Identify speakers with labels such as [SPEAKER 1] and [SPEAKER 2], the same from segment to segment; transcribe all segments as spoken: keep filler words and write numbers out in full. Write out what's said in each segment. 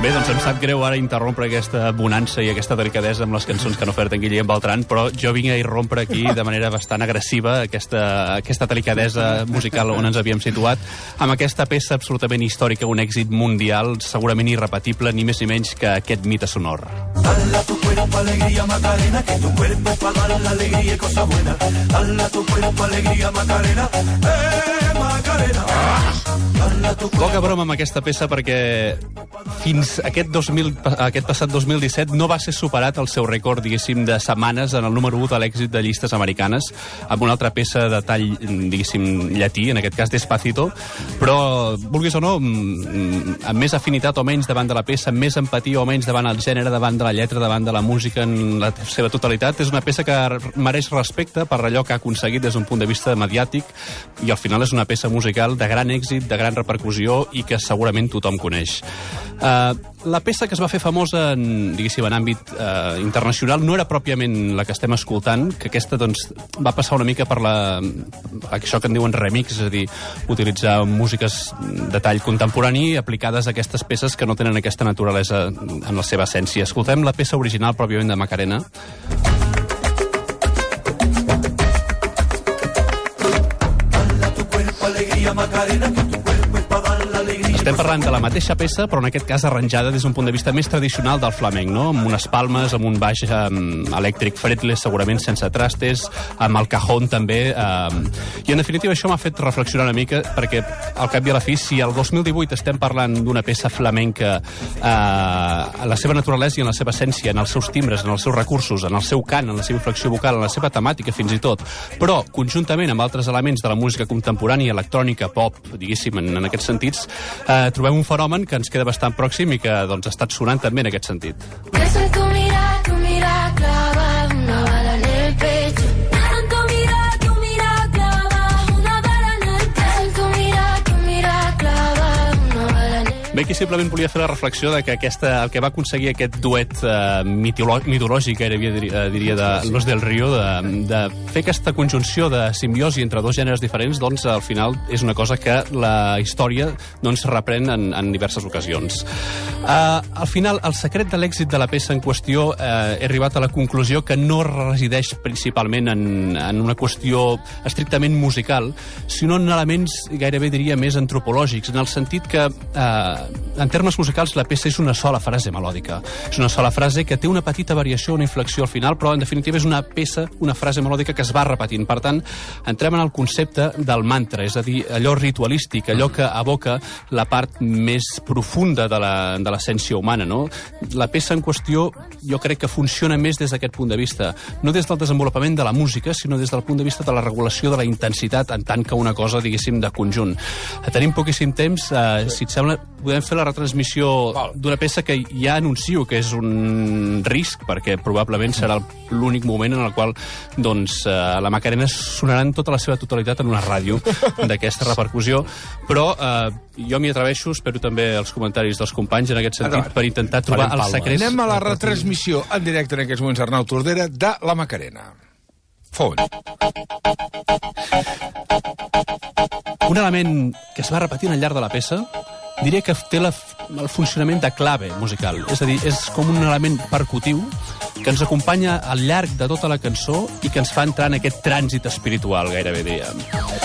[SPEAKER 1] Bé, doncs em sap greu ara interrompre aquesta bonança i aquesta delicadesa amb les cançons que han ofert en Guillem Beltran, però jo vinc a irrompre aquí de manera bastant agressiva aquesta, aquesta delicadesa musical on ens havíem situat, amb aquesta peça absolutament històrica, un èxit mundial, segurament irrepetible, ni més ni menys que aquest mite sonor.
[SPEAKER 2] Dale a tu cuerpo alegría Macarena, que tu cuerpo es para dar la alegría y cosas buenas. Dale a tu cuerpo alegría Macarena, eh Macarena.
[SPEAKER 1] Poca broma amb aquesta peça perquè fins aquest, dos mil, aquest passat dos mil disset no va ser superat el seu rècord, diguéssim, de setmanes en el número u de l'èxit de llistes americanes, amb una altra peça de tall, diguéssim, llatí, en aquest cas Despacito, però, vulguis o no, amb més afinitat o menys davant de la peça, amb més empatia o menys davant el gènere, davant de la lletra, davant de la música en la seva totalitat, és una peça que mereix respecte per allò que ha aconseguit des d'un punt de vista mediàtic, i al final és una peça musical de gran èxit, de gran repercussió i que segurament tothom coneix. Uh, la peça que es va fer famosa en, diguéssim, en àmbit uh, internacional no era pròpiament la que estem escoltant, que aquesta doncs, va passar una mica per la, això que en diuen remix, és a dir, utilitzar músiques de tall contemporani aplicades a aquestes peces que no tenen aquesta naturalesa en la seva essència. Escoltem la peça original pròpiament de Macarena.
[SPEAKER 2] Macarena, que tu cuerpo es para dar la alegría.
[SPEAKER 1] Estem parlant de la mateixa peça, però en aquest cas arranjada des d'un punt de vista més tradicional del flamenc, no? Amb unes palmes, amb un baix um, elèctric fretless, segurament sense trastes, amb el cajón també. Um, I en definitiva això m'ha fet reflexionar una mica, perquè al cap i a la fi, si el dos mil divuit estem parlant d'una peça flamenca uh, a la seva naturalesa i en la seva essència, en els seus timbres, en els seus recursos, en el seu cant, en la seva inflexió vocal, en la seva temàtica fins i tot, però conjuntament amb altres elements de la música contemporània, electrònica, pop, diguéssim, en, en aquests sentits, eh, trobem un fenomen que ens queda bastant pròxim i que doncs, ha estat sonant també en aquest sentit.
[SPEAKER 3] Beso en tu mirada, tu mirada clava una bala en el pecho. Beso en tu mirada, tu mirada clava una bala en el pecho. Beso en tu mirada, tu mirada clava una bala en el pecho.
[SPEAKER 1] Bé, aquí simplement volia fer la reflexió de que aquesta, el que va aconseguir aquest duet eh, mitològic, gairebé diria, diria de Los del Río, de, de fer aquesta conjunció de simbiosi entre dos gèneres diferents, doncs al final és una cosa que la història doncs, reprèn en, en diverses ocasions. Uh, al final, el secret de l'èxit de la peça en qüestió uh, he arribat a la conclusió que no resideix principalment en, en una qüestió estrictament musical, sinó en elements gairebé diria més antropològics, en el sentit que uh, en termes musicals la peça és una sola frase melòdica. És una sola frase que té una petita variació, una inflexió al final, però en definitiva és una peça, una frase melòdica que es va repetint. Per tant, entrem en el concepte del mantra, és a dir, allò ritualístic, allò que evoca la part més profunda de la, de l'essència humana, no? La peça en qüestió jo crec que funciona més des d'aquest punt de vista, no des del desenvolupament de la música, sinó des del punt de vista de la regulació de la intensitat en tant que una cosa, diguéssim, de conjunt. Tenim poquíssim temps, eh, si et sembla, podem fer la retransmissió d'una peça que ja anuncio que és un risc, perquè probablement serà l'únic moment en el qual doncs, eh, la Macarena sonarà en tota la seva totalitat en una ràdio d'aquesta repercussió, però eh, jo m'hi atreveixo, espero també els comentaris dels companys en aquest sentit, per intentar trobar els secrets.
[SPEAKER 4] Anem a la retransmissió en directe en aquests moments, Arnau Tordera, de la Macarena. Font.
[SPEAKER 1] Un element que es va repetint al llarg de la peça, diria que té la, el funcionament de clave musical. És a dir, és com un element percutiu que ens acompanya al llarg de tota la cançó i que ens fa entrar en aquest trànsit espiritual, gairebé dèiem.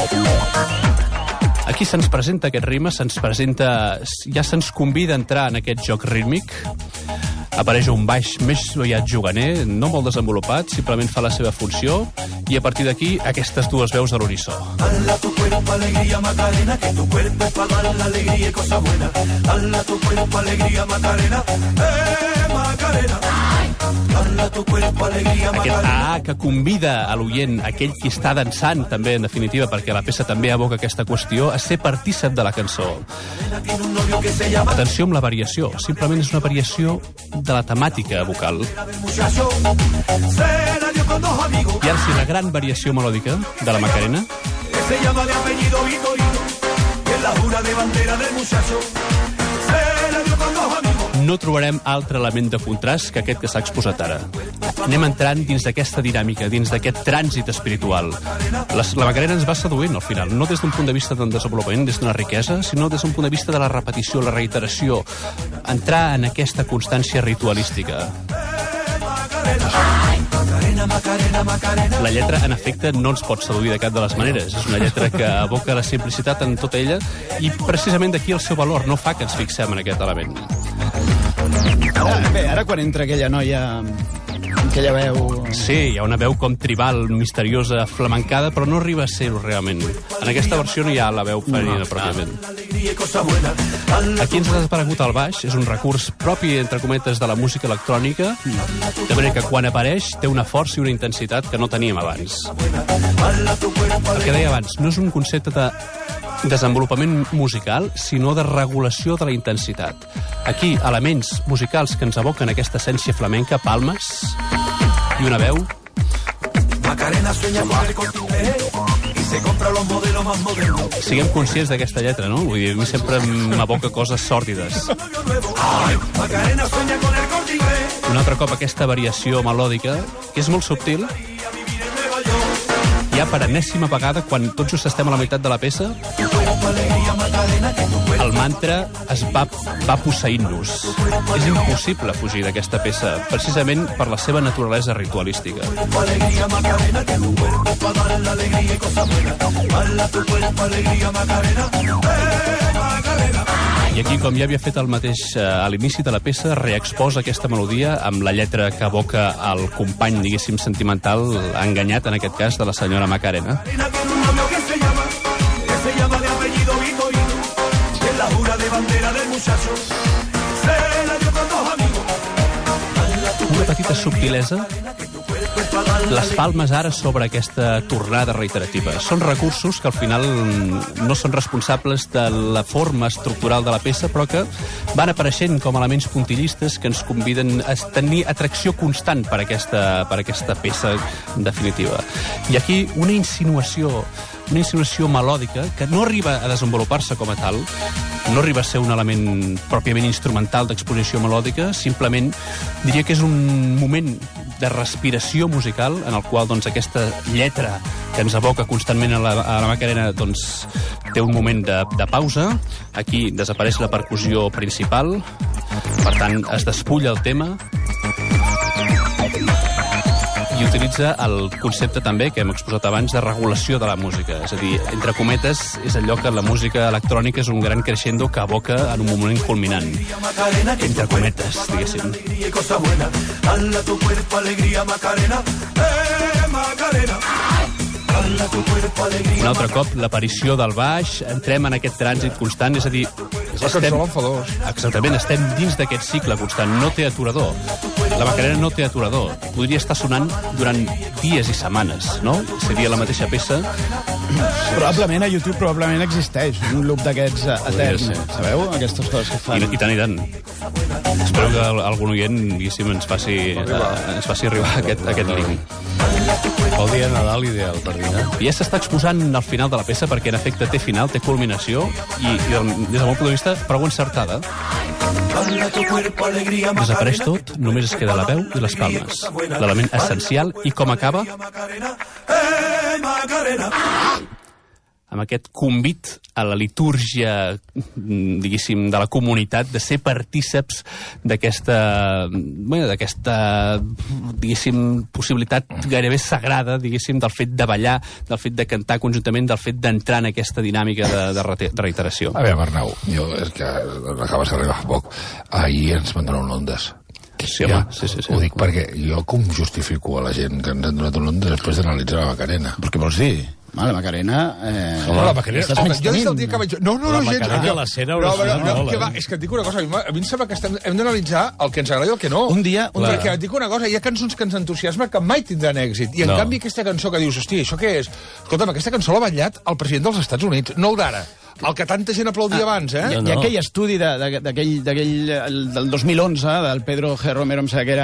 [SPEAKER 1] Aquí se'ns presenta aquest ritme, se'ns presenta, ja se'ns convida a entrar en aquest joc rítmic. Apareix un baix més soiat juganer, no molt desenvolupat, simplement fa la seva funció, i a partir d'aquí aquestes dues veus a l'unisó.
[SPEAKER 2] Dale a tu cuerpo alegría Macarena, que tu cuerpo es para dar la alegría y cosas buenas. Dale a tu cuerpo alegría Macarena, eh Macarena. Dale a tu cuerpo alegría
[SPEAKER 1] Aquest
[SPEAKER 2] Macarena.
[SPEAKER 1] A que convida a l'oient, aquell qui està dansant també, en definitiva, perquè la peça també evoca aquesta qüestió, a ser partícip de la cançó.
[SPEAKER 2] Tiene un novio que se llama
[SPEAKER 1] Atenció amb la variació, simplement és una variació de la temàtica vocal.
[SPEAKER 2] muchacho. Se la dio con dos amigos.
[SPEAKER 1] I ara sí, la gran variació melòdica de la Macarena,
[SPEAKER 2] Que se llama de apellido Vitorino. Que es la jura de bandera del muchacho. Se la dio con dos amigos.
[SPEAKER 1] no trobarem altre element de contrast que aquest que s'ha exposat ara. Anem entrant dins d'aquesta dinàmica, dins d'aquest trànsit espiritual. La, la Macarena ens va seduint, al final, no des d'un punt de vista d'un desenvolupament, des d'una riquesa, sinó des d'un punt de vista de la repetició, la reiteració, entrar en aquesta constància ritualística. La lletra, en efecte, no ens pot seduir de cap de les maneres. És una lletra que evoca la simplicitat en tota ella i precisament d'aquí el seu valor no fa que ens fixem en aquest element.
[SPEAKER 5] Ara, bé, ara quan entra aquella noia, aquella veu...
[SPEAKER 1] Sí, hi ha una veu com tribal, misteriosa, flamencada, però no arriba a ser-ho realment. En aquesta versió no hi ha la veu femenina, no, pròpiament. Aquí ens ha desaparegut el baix, és un recurs propi, entre cometes, de la música electrònica, de manera que quan apareix té una força i una intensitat que no teníem abans. El que deia abans, no és un concepte de desenvolupament musical, sinó de regulació de la intensitat. Aquí, elements musicals que ens evoquen aquesta essència flamenca, palmes i una veu.
[SPEAKER 2] Macarena sueña con el Corte Inglés y se compra los modelos más modernos.
[SPEAKER 1] Siguem conscients d'aquesta lletra, no? Vull dir, a mi sempre m'evoca coses sòrdides.
[SPEAKER 2] Macarena sueña con el Corte Inglés.
[SPEAKER 1] Un altre cop aquesta variació melòdica, que és molt subtil, ja per enèsima vegada, quan tots just estem a la meitat de la peça, el mantra es va, va posseint-nos. És impossible fugir d'aquesta peça, precisament per la seva naturalesa ritualística. I aquí, com ja havia fet el mateix a l'inici de la peça, reexposa aquesta melodia amb la lletra que evoca el company, diguéssim, sentimental, enganyat, en aquest cas, de la senyora Macarena. Una petita subtilesa, les palmes ara sobre aquesta tornada reiterativa. Són recursos que al final no són responsables de la forma estructural de la peça, però que van apareixent com elements puntillistes que ens conviden a tenir atracció constant per aquesta, per aquesta peça definitiva. I aquí una insinuació, una insinuació melòdica que no arriba a desenvolupar-se com a tal, no arriba a ser un element pròpiament instrumental d'exposició melòdica, simplement diria que és un moment de respiració musical en el qual doncs, aquesta lletra que ens evoca constantment a la, a la Macarena doncs, té un moment de, de pausa. Aquí desapareix la percussió principal, per tant es despulla el tema i utilitza el concepte també que hem exposat abans de regulació de la música. És a dir, entre cometes, és allò que la música electrònica és un gran crescendo que evoca en un moment culminant. Entre cometes, diguéssim. Un altre cop, l'aparició del baix, entrem en aquest trànsit constant, és a dir...
[SPEAKER 4] És la cançó l'enfadós.
[SPEAKER 1] Exactament, estem dins d'aquest cicle constant, no té aturador. La Macarena no té aturador. Podria estar sonant durant dies i setmanes, no? Seria la mateixa peça.
[SPEAKER 5] Probablement a YouTube probablement existeix un loop d'aquests eterns, sabeu? Aquestes coses que fan.
[SPEAKER 1] I, i tant, i tant. Espero que algun oient, diguéssim, ens faci, uh, ens faci arribar aquest, aquest link.
[SPEAKER 6] El dia de Nadal ideal per dinar.
[SPEAKER 1] I ja s'està exposant al final de la peça perquè, en efecte, té final, té culminació i, i des del meu punt de vista, prou encertada. Desapareix tot, només es queda la veu i les palmes. L'element essencial i com acaba... amb aquest convit a la litúrgia, diguéssim, de la comunitat, de ser partíceps d'aquesta, bueno, d'aquesta, diguéssim, possibilitat gairebé sagrada, diguéssim, del fet de ballar, del fet de cantar conjuntament, del fet d'entrar en aquesta dinàmica de, de, rete, de reiteració.
[SPEAKER 4] A veure, Arnau, jo, és que acabes d'arribar fa poc. Ahir ens van donar un ondes.
[SPEAKER 1] Sí, home, ja, sí, sí, sí.
[SPEAKER 4] Ho dic perquè jo com justifico a la gent que ens han donat un ondes després d'analitzar la Macarena?
[SPEAKER 5] Però què vols dir? Ma, la Macarena... Eh...
[SPEAKER 4] Home, la Macarena... Home, jo des del dia que vaig... No, no, no,
[SPEAKER 6] la
[SPEAKER 4] gens...
[SPEAKER 6] Macarena, la cera...
[SPEAKER 4] No, no, no,
[SPEAKER 6] no,
[SPEAKER 4] que va, és que et dic una cosa, a mi, a mi em sembla que estem, hem d'analitzar el que ens agrada i el que no.
[SPEAKER 5] Un dia... Un
[SPEAKER 4] perquè
[SPEAKER 5] dia.
[SPEAKER 4] et dic una cosa, hi ha cançons que ens entusiasma que mai tindran èxit. I en
[SPEAKER 6] No.
[SPEAKER 4] canvi aquesta cançó que dius, hosti, això què és? Escolta'm, aquesta cançó l'ha ballat el president dels Estats Units, no el d'ara. El que tanta gent aplaudia ah, abans, eh?
[SPEAKER 5] Hi,
[SPEAKER 6] No,
[SPEAKER 5] hi ha
[SPEAKER 6] no.
[SPEAKER 5] aquell estudi de, de, d'aquell, d'aquell, el, del dos mil onze, del Pedro G. Romero, em sembla que era,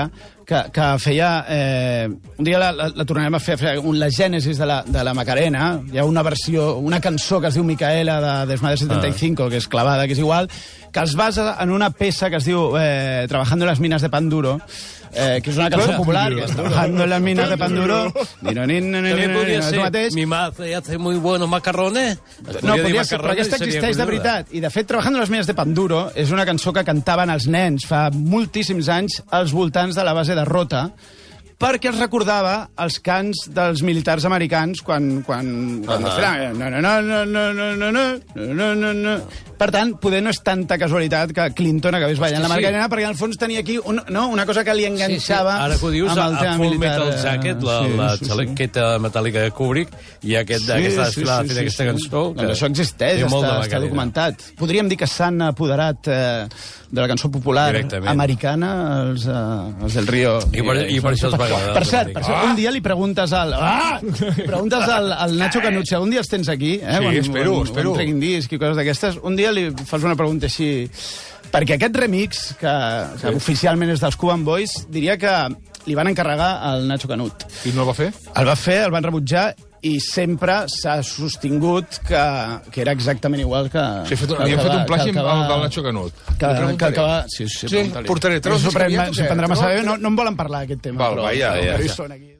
[SPEAKER 5] que, que feia... Eh, un dia la, la, la tornarem a fer, fer un, la gènesis de la, de la Macarena. Hi ha una versió, una cançó que es diu Micaela de Desmadre setenta y cinco, ah. que és clavada, que és igual, que es basa en una peça que es diu eh, Trabajando en las minas de pan duro, eh, que és una cançó popular, que és Trabajando en las minas de pan duro.
[SPEAKER 6] També podria ser Mi madre hace muy buenos macarrones.
[SPEAKER 5] No, podria ser, però aquesta existeix de veritat. I, de fet, Trabajando en las minas de pan duro és una cançó que cantaven els nens fa moltíssims anys als voltants de la base de Rota, perquè els recordava els cants dels militars americans quan... quan, quan uh -huh. no, no, no, no, no, no, no, no, no, no. Per tant, poder no és tanta casualitat que Clinton acabés ballant la Macarena, sí. perquè en el fons tenia aquí un, no, una cosa que li enganxava...
[SPEAKER 6] Sí, sí. Ara que ho dius,
[SPEAKER 5] amb el
[SPEAKER 6] a Full
[SPEAKER 5] militar,
[SPEAKER 6] Metal Jacket, la, sí, la sí, xalequeta sí. metàl·lica de Kubrick, i aquest, sí, aquesta desfilada sí, sí, fent sí, aquesta sí. cançó...
[SPEAKER 5] Que això existeix, està, està documentat. Podríem dir que s'han apoderat eh, de la cançó popular americana els, eh, els del Río.
[SPEAKER 6] I per, i per això els va agradar.
[SPEAKER 5] Per cert, per cert, un dia li preguntes al... Ah! Li preguntes al, al Nacho Canut, si algun dia els tens aquí, eh?
[SPEAKER 4] Sí,
[SPEAKER 5] quan,
[SPEAKER 4] espero,
[SPEAKER 5] quan,
[SPEAKER 4] espero.
[SPEAKER 5] Quan treguin disc i coses d'aquestes, un dia li fas una pregunta així... Perquè aquest remix, que, que sí. oficialment és dels Cuban Boys, diria que li van encarregar al Nacho Canut.
[SPEAKER 4] I no el va fer?
[SPEAKER 5] El va fer, el van rebutjar, i sempre s'ha sostingut que, que era exactament igual que...
[SPEAKER 4] Sí, fet, havien fet un plagi amb el Nacho Canut.
[SPEAKER 5] Que, que, que va... Sí, sí,
[SPEAKER 4] sí portaré.
[SPEAKER 5] S'ho prendrà massa bé, no, no en volen parlar, aquest tema.
[SPEAKER 4] Val,
[SPEAKER 5] però,
[SPEAKER 4] va, ja, ja,
[SPEAKER 5] però
[SPEAKER 4] ja.
[SPEAKER 5] són aquí.